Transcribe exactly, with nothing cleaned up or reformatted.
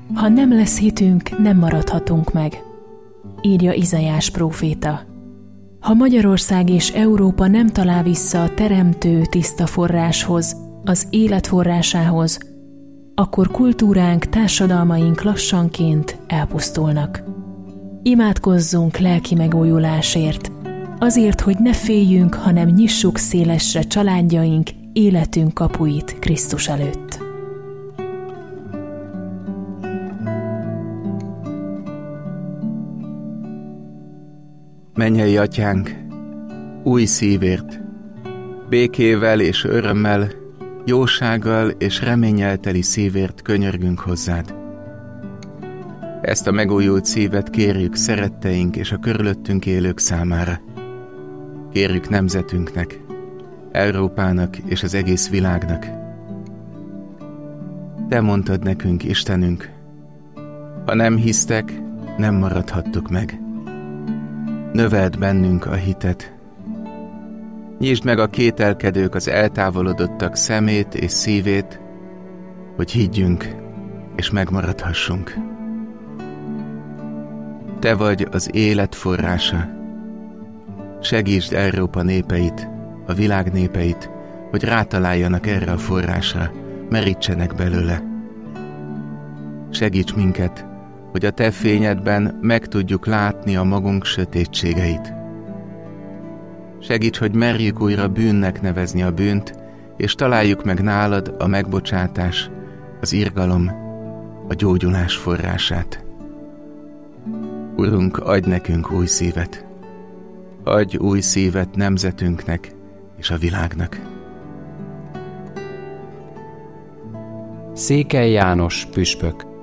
Ha nem lesz hitünk, nem maradhatunk meg, írja Izaiás próféta. Ha Magyarország és Európa nem talál vissza a teremtő tiszta forráshoz, az élet forrásához, akkor kultúránk, társadalmaink lassanként elpusztulnak. Imádkozzunk lelki megújulásért, azért, hogy ne féljünk, hanem nyissuk szélesre családjaink, életünk kapuit Krisztus előtt. Mennyei Atyánk, új szívért, békével és örömmel, jósággal és reménnyel teli szívért könyörgünk hozzád. Ezt a megújult szívet kérjük szeretteink és a körülöttünk élők számára. Kérjük nemzetünknek, Európának és az egész világnak. Te mondtad nekünk, Istenünk, ha nem hisztek, nem maradhattuk meg. Növeld bennünk a hitet. Nyisd meg a kételkedők, az eltávolodottak szemét és szívét, hogy higgyünk és megmaradhassunk. Te vagy az élet forrása. Segítsd Európa népeit, a világ népeit, hogy rátaláljanak erre a forrásra, merítsenek belőle. Segíts minket, hogy a te fényedben meg tudjuk látni a magunk sötétségeit. Segíts, hogy merjük újra bűnnek nevezni a bűnt, és találjuk meg nálad a megbocsátás, az irgalom, a gyógyulás forrását. Urunk, adj nekünk új szívet. Adj új szívet nemzetünknek és a világnak. Székely János püspök.